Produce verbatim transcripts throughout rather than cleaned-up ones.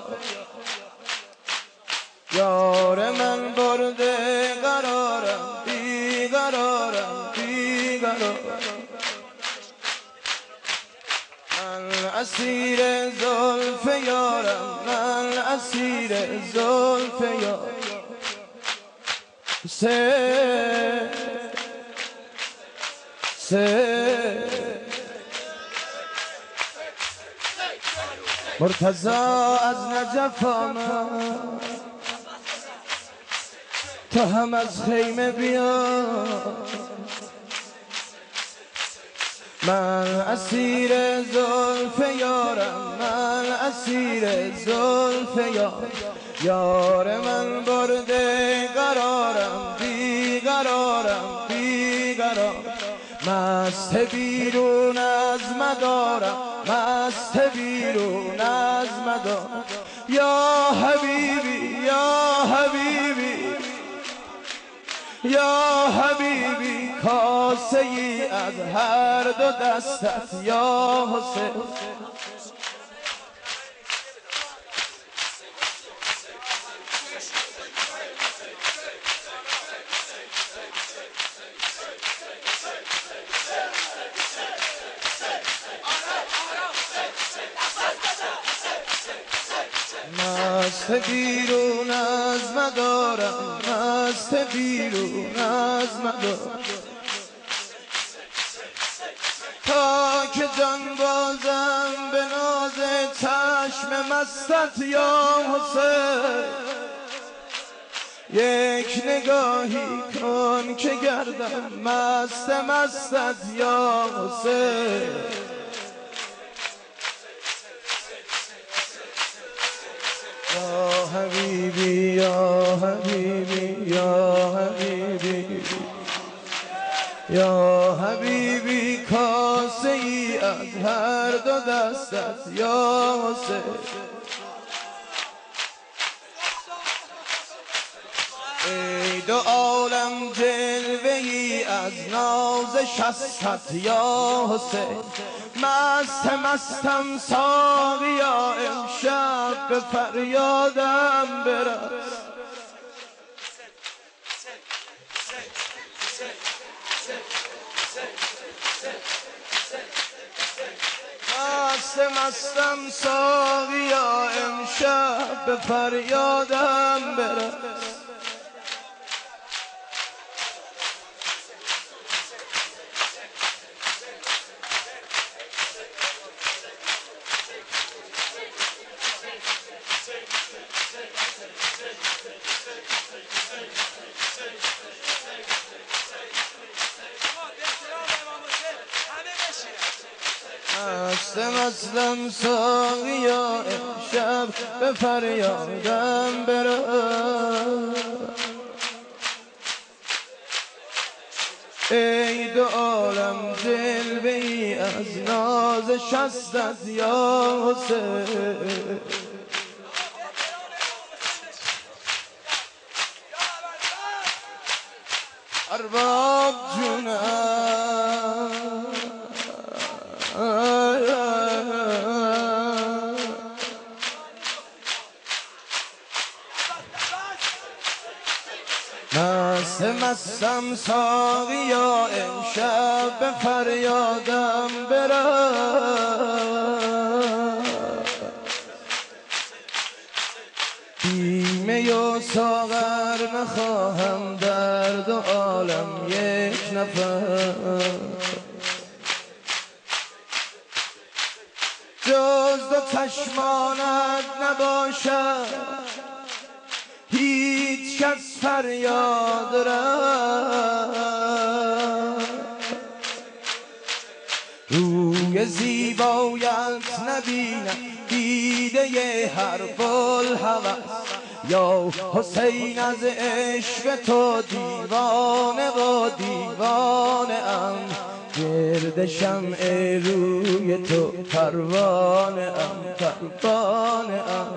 یار من برده قرارم بیقرارم بیقرارم من اسیر زلف یارم من اسیر زلف یارم سه سه مرتضا از نجف آمد تا هم از خیمه بیا من اسیر زلف یارم من اسیر زلف یارم یار من برده قرارم بیقرارم بیقرارم مست بیرون از مدارم مست بیرون از مدارم یا حبیبی یا حبیبی یا حبیبی کاسه ای از هر دو دستت یا حسین مست بیرون از مدارم مست بیرون از مدارم تا که جان بازم به ناز چشم مستت یا حسین یک نگاهی کن که گردم مست مستت یا حسین یا حبیبی یا حبیبی یا حبیبی یا حبیبی کاسه ای از هر دو دستت یا حسین ای دو عالم جلوه ای از ناز شستت یا حسین مست مستم ساقیا امشب به فریادم برس مست مستم ساقیا امشب به فریادم برس مست مستم ساقیا امشب به فریادم برس ای دو عالم جلوه ای از ناز شستت یا حسین ارباب جونم مست مستم ساقیا امشب به فریادم برس بیمه و ساغر نخواهم در دو عالم یک نفر جز دو چشمانت نباشد هیچ کس فریاد رفت روی زیبایت نبینم دیده هر بوالهوس یا حسین از عشق تو دیوانه و دیوانه ام گرد شمع روی تو پروانه ام پروانه ام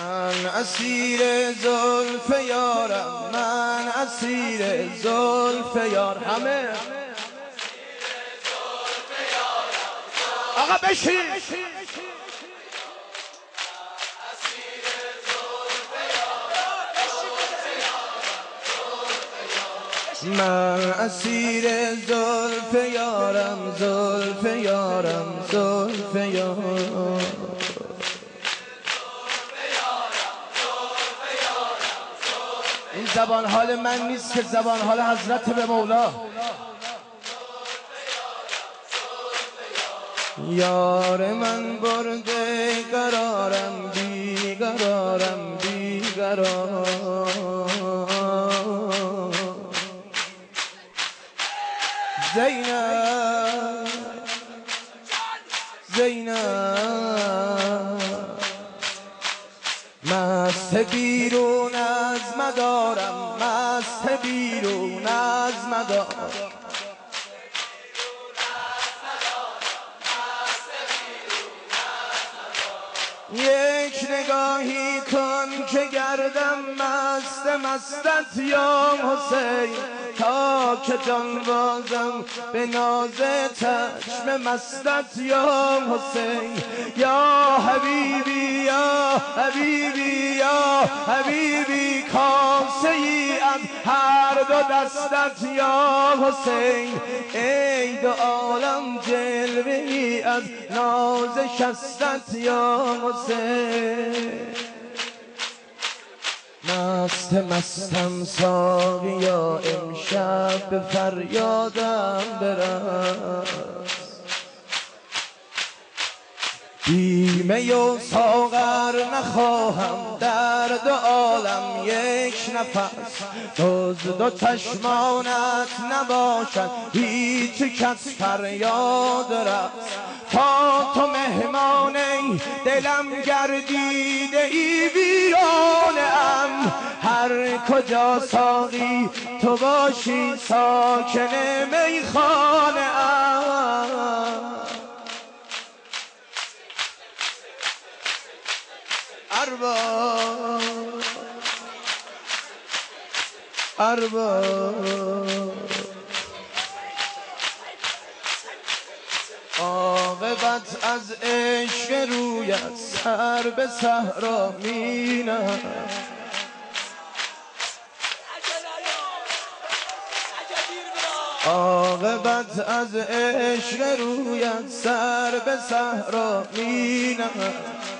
من اسیر زلف یارم، من اسیر زلف یار. همه آقا بشین. من اسیر زلف یارم، زلف یارم، زلف یارم. این زبان حال من نیست که زبان حال حضرت به مولا. یار من برده قرارم، بیقرارم بیقرار. زینب زینب مست بیرون از مدارم، مست بیرون از مدارم. یک نگاهی کن که گردم مست مستت یا حسین، تا که جان بازم به ناز چشم مستت یا حسین. یا حبیبی یا حبیبی یا حبیبی کاسه ای از هر دو دستت یا حسین. ای دو عالم جلوه ای از ناز شستت یا حسین. مست مستم ساقیا امشب به فریادم برس. بیمه و ساغر نخواهم در دو عالم یک نفس، جز دو چشمانت نباشد هیچ کس فریاد رس. تا تو مهمان دلم گردیده ای ویرانه ام، هر کجا ساقی تو باشی ساکن میخانه ام. ارباب ارباب عاقبت از عشق رویت سر به صحرا می نهم. عاقبت از عشق رویت سر به صحرا می نهم.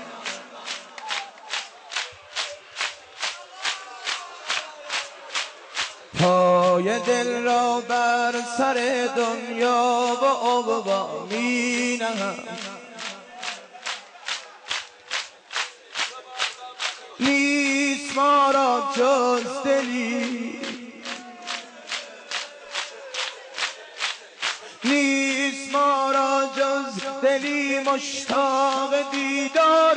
پای دل را بر سر دنیا و عقبا می نهم. نیست ما را جز دلی، نیست ما را جز دلی مشتاق دیدار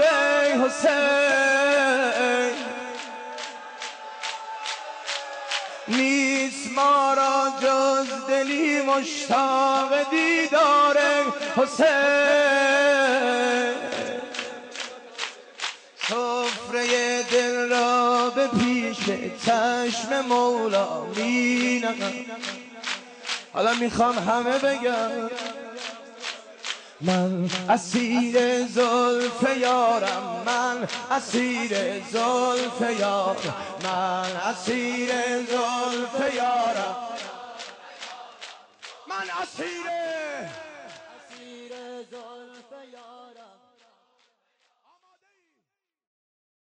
حسین. نیست ما را جز دلی مشتاق دیدار حسین. سفره دل را به پیش چشم مولا می نهم. حالا میخوام همه بگم من اسیر زلف یارم، من اسیر زلف یارم، من اسیر زلف یارم، من اسیر